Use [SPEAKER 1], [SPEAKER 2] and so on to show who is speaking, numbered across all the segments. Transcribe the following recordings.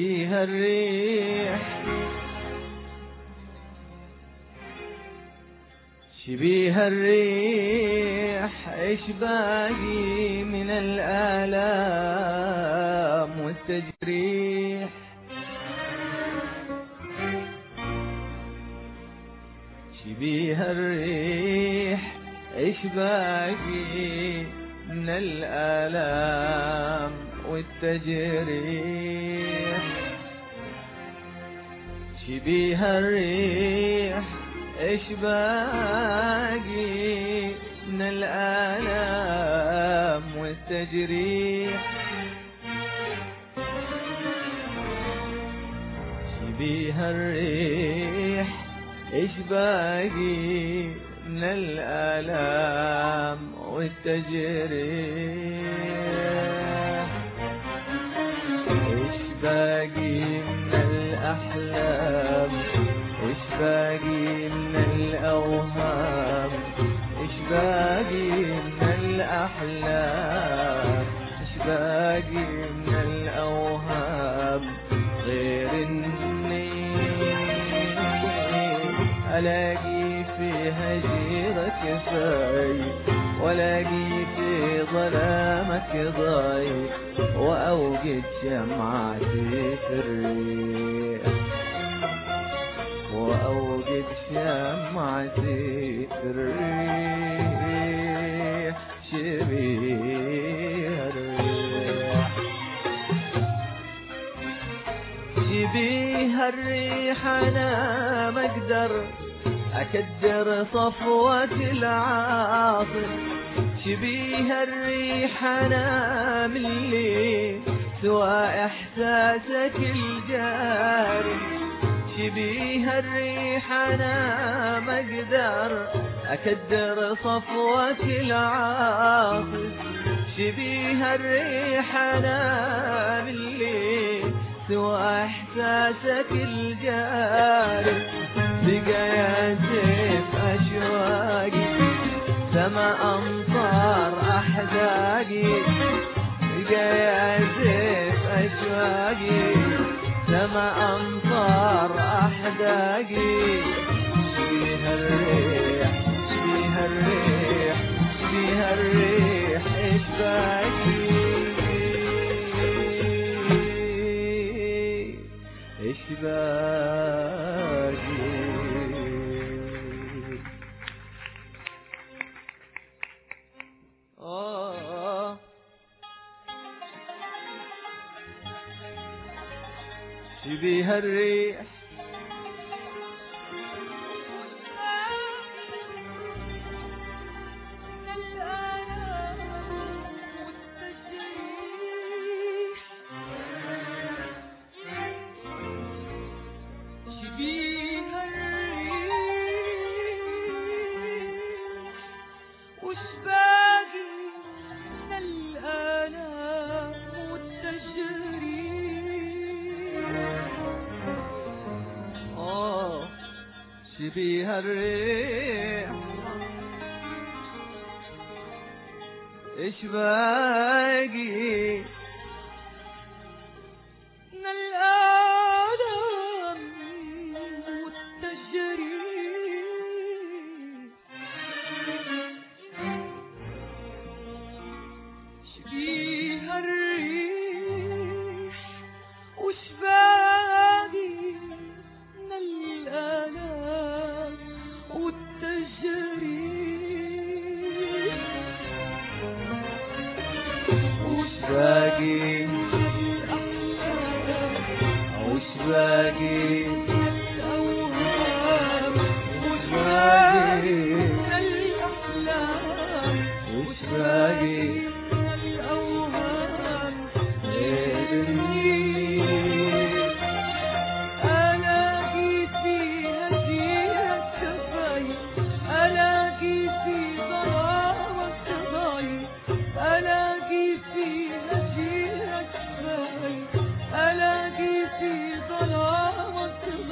[SPEAKER 1] شبيه الريح شبيه الريح، إيش باقي من الآلام والتجريح. شبيه الريح، إيش باقي من الآلام والتجريح. شبيه الريح، إيش باقي من الآلام والتجريح. شبيه الريح، إيش باقي من الآلام والتجريح. إيش باقي من الأحلام، إيش باقي من الأوهام، إيش باقي من الأحلام، إيش باقي من الأوهام، غير إني ألاقي في هجيرك سعي، وألاقي في ظلامك ضي، وأوقد شمعتي في الريح، وأوقد شمعتي في الريح. شبيه الريح، شبيه الريح، أنا ما أقدر أكدر صفوة العاصف. شبيه الريح، أنا من اللي سوى إحساسك الجاري. شبيه الريح، أنا ما أقدر أكدر صفوة العاصف. شبيه الريح، أنا من اللي سوى إحساسك الجاري. بقى يا سيف أشواقي سما أمطار أحزاقي. بقى يا سيف أشواقي سما أمطار أحزاقي. شبيه الريح، شبيه الريح، شبيه الريح، إيش باقي، إيش باقي. شبيه الريح، شبيه الريح، إيش باقي من الآلام والتجريح. شبيه الريح، وش باقي من الآلام والتجريح. وش باقي، وش باقي من الأوهام، وش باقي من الأحلام، وش باقي من الأوهام، غير إني ألاقي في هجيرك ضي، ألاقي في ظلامك ضي، ألاقي في هجيرك ضي، ألاقي في ظلامك ضي.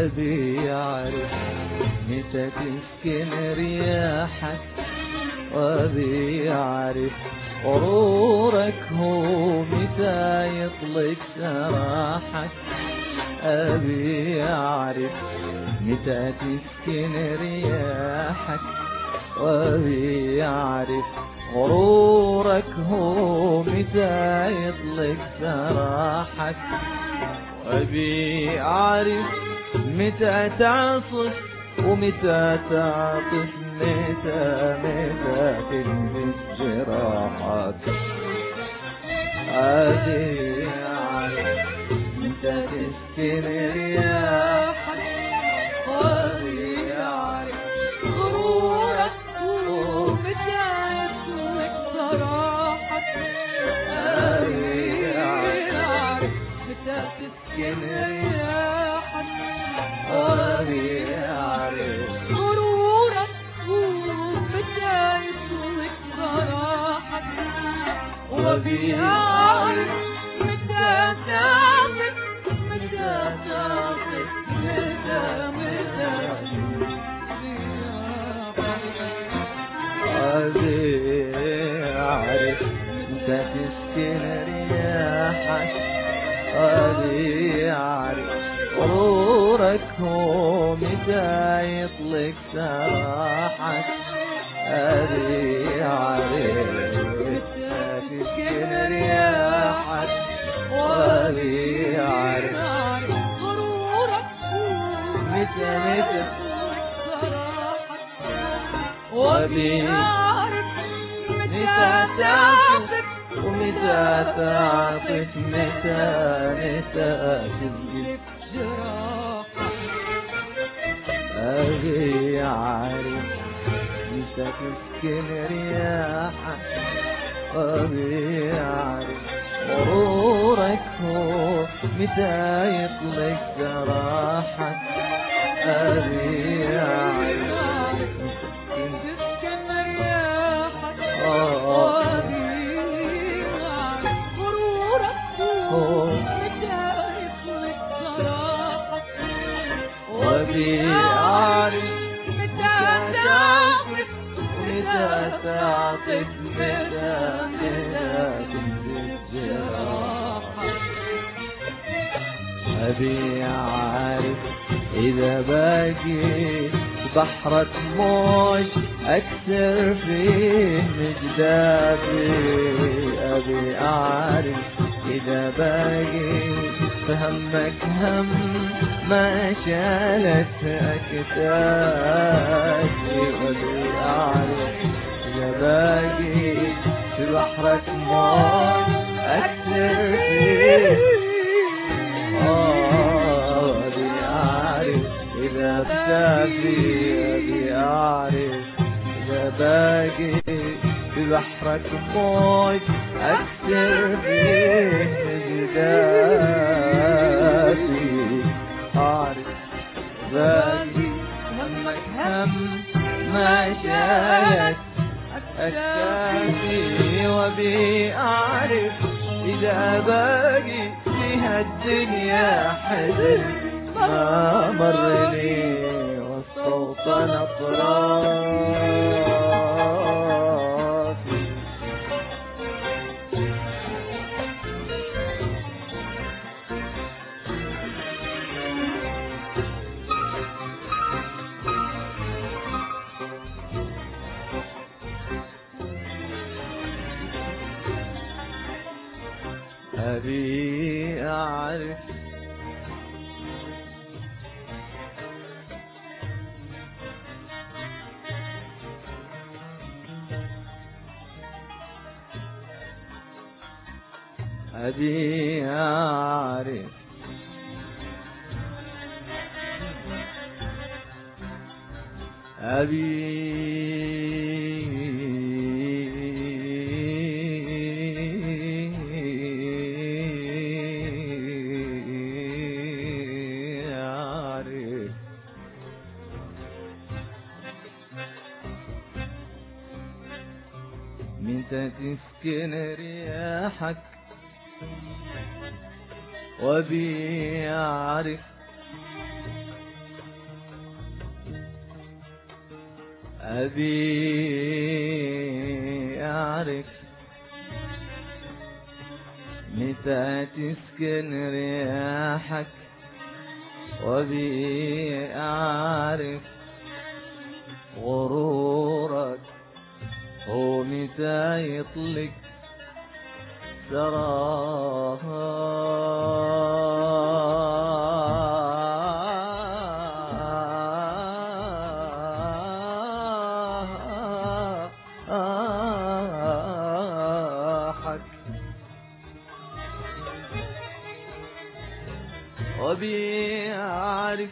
[SPEAKER 2] وأبي يعرف متى تسكن رياحك، وأبي يعرف غرورك هو متى يطلق سراحك. أبي يعرف متى تسكن رياحك، وأبي يعرف غرورك هو متى يطلق سراحك. وأبي يعرف متى تعصف ومتى تعطف، متى تلمس جراحك. أبي يعرف متى تسكن رياحك، وأبي يعرف غرورك ومتى يطلق سراحك. أبي يعرف متى تسكن رياحك، وأبي يعرف غرورك ومتى يطلق سراحك. وأبي يعرف متى تعطف، متى تعطف، متى أبي يعرف متى تسكن رياحك، أبي يعرف غرورك هو متى يطلق سراحك. أبي يعرف متى تسكن رياحك، وأبي يعرف
[SPEAKER 1] غرورك
[SPEAKER 2] متى
[SPEAKER 1] يطلق سراحك.
[SPEAKER 2] وأبي يعرف متى تعطف ومتى تعطف، متى تلقي
[SPEAKER 1] جراحك.
[SPEAKER 2] أبي يعرف متى تسكن رياحك، وأبي يعرف غرورك هو متى يطلق سراحك. أبي يعرف
[SPEAKER 1] تسكن رياحك، وأبي يعرف غرورك متى يطلق سراحك.
[SPEAKER 2] وأبي يعرف متى تعطف ومتى تعطف، متى تنزل جراحك. أبي يعرف إذا باقي بحرك موج أكثر فيه مجدافي. أبي أعرف إذا باقي فهمك هم ما شالت أكتافي. أبي أعرف إذا باقي في بحرك موج أكثر فيه. أبي أعرف إذا بكافي، أبي أعرف إذا باقي في بحرك موج أكثر فيه جدافي. أعرف باقي همك هم ما شالت أكتافي. وأبي أعرف إذا باقي فيها الدنيا حزن ما مر لي والصوت نطرافي. أبي أعرف أبي أعرف متى تسكن رياحك، وأبي أعرف أبي أعرف متى تسكن رياحك، وأبي أعرف غرورك ومتى يطلق سراحك. وأبي أعرف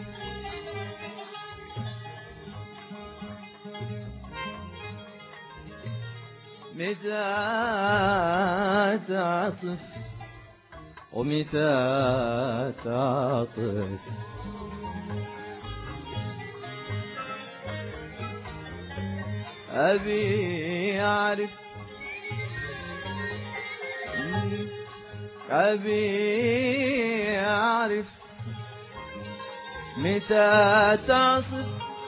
[SPEAKER 2] متى تعطف ومتى تعطف. أبي أعرف أبي أعرف متى تعصف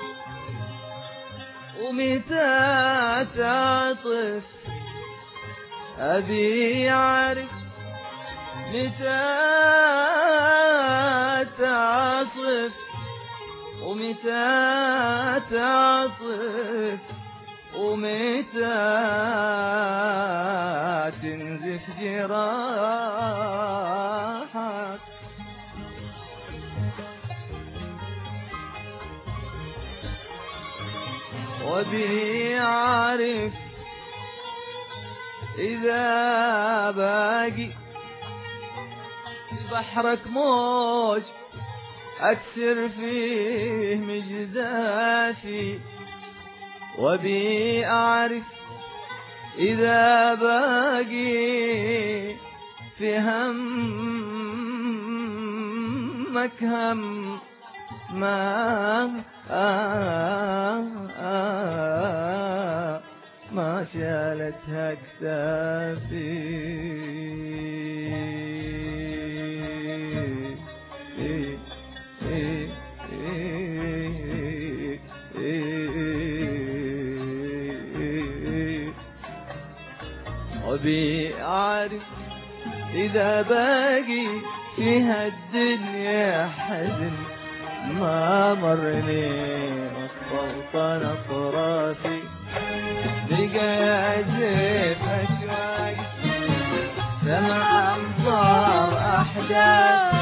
[SPEAKER 2] ومتى تعطف. أبي أعرف متى تعصف ومتى تعطف ومتى تنزف جراحك. وأبي أعرف إذا باقي بحرك موج أكسر فيه مجداتي. وأبي أعرف إذا باقي في همك هم ما شالتها كتافي. وأبي أعرف إذا باقي فيها الدنيا حزن ما مرني السلطنة أطرافي. بقى يزف أشواقي سمع أنظار أحداث